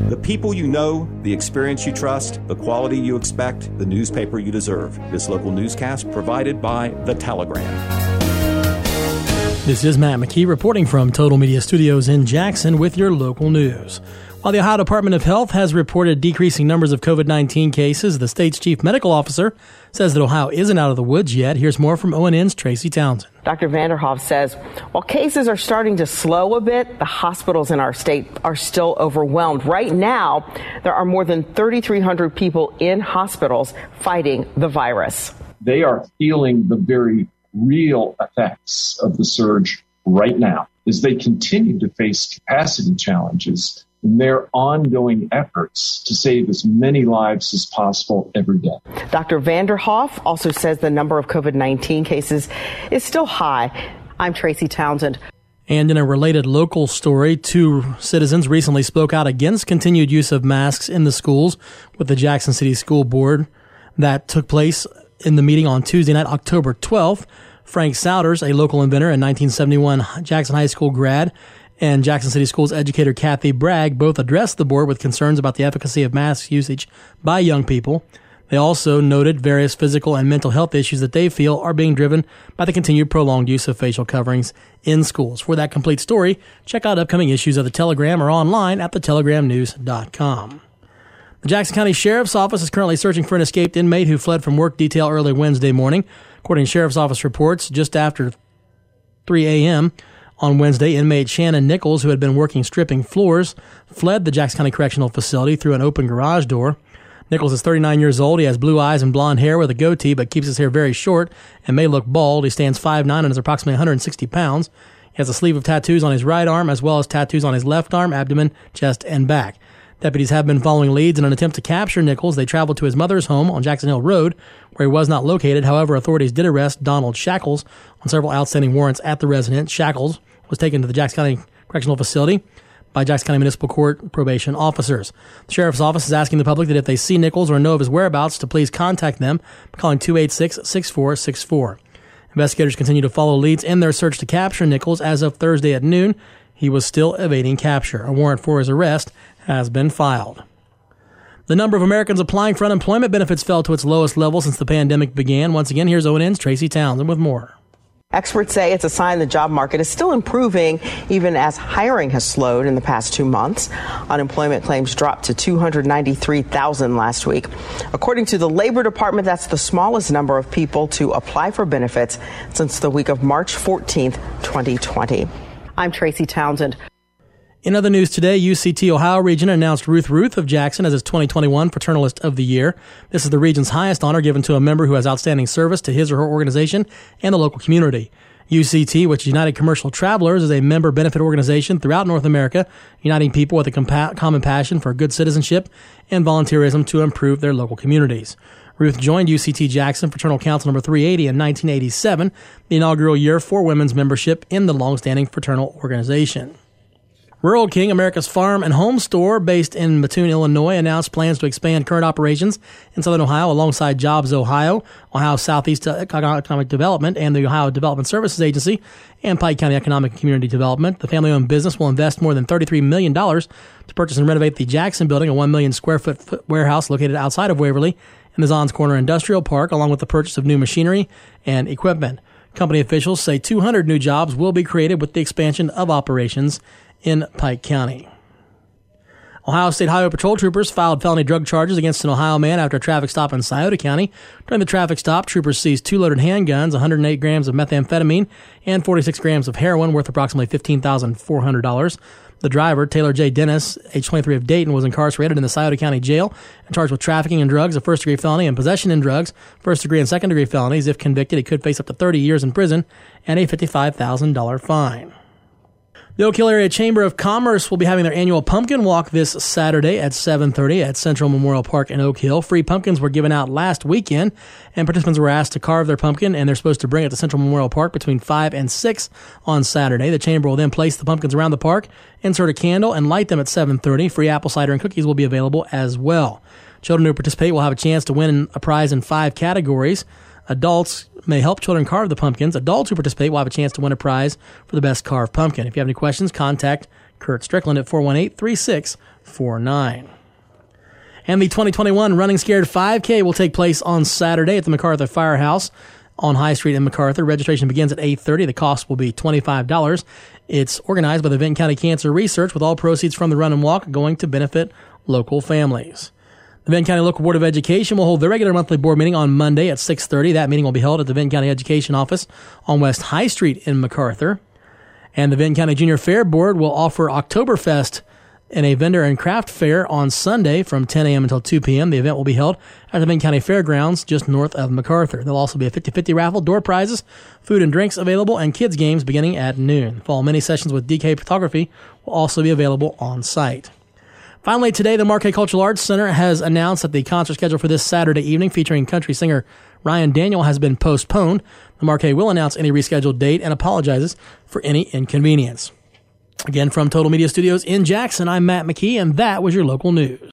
The people you know, the experience you trust, the quality you expect, the newspaper you deserve. This local newscast provided by The Telegram. This is Matt McKee reporting from Total Media Studios in Jackson with your local news. While the Ohio Department of Health has reported decreasing numbers of COVID-19 cases, the state's chief medical officer says that Ohio isn't out of the woods yet. Here's more from ONN's Tracy Townsend. Dr. Vanderhoff says while cases are starting to slow a bit, the hospitals in our state are still overwhelmed. Right now, there are more than 3,300 people in hospitals fighting the virus. They are feeling the very real effects of the surge right now as they continue to face capacity challenges in their ongoing efforts to save as many lives as possible every day. Dr. Vanderhoff also says the number of COVID-19 cases is still high. I'm Tracy Townsend. And in a related local story, 2 citizens recently spoke out against continued use of masks in the schools with the Jackson City School Board. That took place in the meeting on Tuesday night, October 12th. Frank Souders, a local inventor and 1971 Jackson High School grad, and Jackson City Schools educator Kathy Bragg both addressed the board with concerns about the efficacy of mask usage by young people. They also noted various physical and mental health issues that they feel are being driven by the continued prolonged use of facial coverings in schools. For that complete story, check out upcoming issues of The Telegram or online at thetelegramnews.com. The Jackson County Sheriff's Office is currently searching for an escaped inmate who fled from work detail early Wednesday morning. According to Sheriff's Office reports, just after 3 a.m., on Wednesday, inmate Shannon Nichols, who had been working stripping floors, fled the Jackson County Correctional Facility through an open garage door. Nichols is 39 years old. He has blue eyes and blonde hair with a goatee, but keeps his hair very short and may look bald. He stands 5'9" and is approximately 160 pounds. He has a sleeve of tattoos on his right arm, as well as tattoos on his left arm, abdomen, chest, and back. Deputies have been following leads in an attempt to capture Nichols. They traveled to his mother's home on Jackson Hill Road, where he was not located. However, authorities did arrest Donald Shackles on several outstanding warrants at the residence. Shackles was taken to the Jackson County Correctional Facility by Jackson County Municipal Court probation officers. The Sheriff's Office is asking the public that if they see Nichols or know of his whereabouts to please contact them by calling 286-6464. Investigators continue to follow leads in their search to capture Nichols. As of Thursday at noon, he was still evading capture. A warrant for his arrest has been filed. The number of Americans applying for unemployment benefits fell to its lowest level since the pandemic began. Once again, here's ONN's Tracy Townsend with more. Experts say it's a sign the job market is still improving, even as hiring has slowed in the past 2 months. Unemployment claims dropped to 293,000 last week. According to the Labor Department, that's the smallest number of people to apply for benefits since the week of March 14th, 2020. I'm Tracy Townsend. In other news today, UCT Ohio Region announced Ruth of Jackson as its 2021 Fraternalist of the Year. This is the region's highest honor given to a member who has outstanding service to his or her organization and the local community. UCT, which is United Commercial Travelers, is a member benefit organization throughout North America, uniting people with a common passion for good citizenship and volunteerism to improve their local communities. Ruth joined UCT Jackson Fraternal Council number 380 in 1987, the inaugural year for women's membership in the longstanding fraternal organization. Rural King, America's farm and home store based in Mattoon, Illinois, announced plans to expand current operations in Southern Ohio alongside Jobs Ohio, Ohio Southeast Economic Development, and the Ohio Development Services Agency, and Pike County Economic and Community Development. The family-owned business will invest more than $33 million to purchase and renovate the Jackson Building, a 1 million square foot warehouse located outside of Waverly in the Zons Corner Industrial Park, along with the purchase of new machinery and equipment. Company officials say 200 new jobs will be created with the expansion of operations in Pike County. Ohio State Highway Patrol troopers filed felony drug charges against an Ohio man after a traffic stop in Scioto County. During the traffic stop, troopers seized 2 loaded handguns, 108 grams of methamphetamine, and 46 grams of heroin worth approximately $15,400. The driver, Taylor J. Dennis, age 23 of Dayton, was incarcerated in the Scioto County Jail and charged with trafficking in drugs, a first-degree felony, and possession in drugs, first-degree and second-degree felonies. If convicted, he could face up to 30 years in prison and a $55,000 fine. The Oak Hill Area Chamber of Commerce will be having their annual pumpkin walk this Saturday at 7:30 at Central Memorial Park in Oak Hill. Free pumpkins were given out last weekend, and participants were asked to carve their pumpkin, and they're supposed to bring it to Central Memorial Park between 5 and 6 on Saturday. The chamber will then place the pumpkins around the park, insert a candle, and light them at 7:30. Free apple cider and cookies will be available as well. Children who participate will have a chance to win a prize in 5 categories. Adults may help children carve the pumpkins. Adults who participate will have a chance to win a prize for the best carved pumpkin. If you have any questions, contact Kurt Strickland at 418-3649. And the 2021 Running Scared 5K will take place on Saturday at the MacArthur Firehouse on High Street in MacArthur. Registration begins at 8:30. The cost will be $25. It's organized by the Vinton County Cancer Research, with all proceeds from the run and walk going to benefit local families. The Vinton County Local Board of Education will hold their regular monthly board meeting on Monday at 6:30. That meeting will be held at the Vinton County Education Office on West High Street in MacArthur. And the Vinton County Junior Fair Board will offer Oktoberfest in a vendor and craft fair on Sunday from 10 a.m. until 2 p.m. The event will be held at the Vinton County Fairgrounds just north of MacArthur. There'll also be a 50-50 raffle, door prizes, food and drinks available, and kids games beginning at noon. Fall mini sessions with DK Photography will also be available on site. Finally, today, the Marquette Cultural Arts Center has announced that the concert schedule for this Saturday evening featuring country singer Ryan Daniel has been postponed. The Marquette will announce any rescheduled date and apologizes for any inconvenience. Again, from Total Media Studios in Jackson, I'm Matt McKee, and that was your local news.